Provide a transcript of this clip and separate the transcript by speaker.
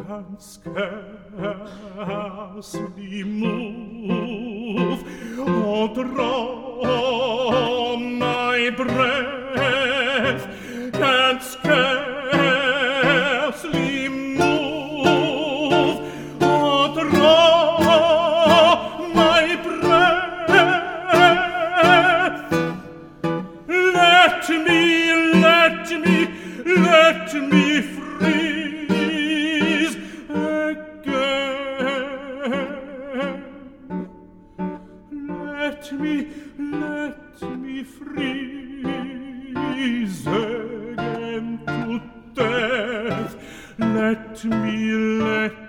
Speaker 1: can scarcely move, or draw my breath, can scarcely move, or draw my breath. Let me freeze again. Let me freeze again to death. Let me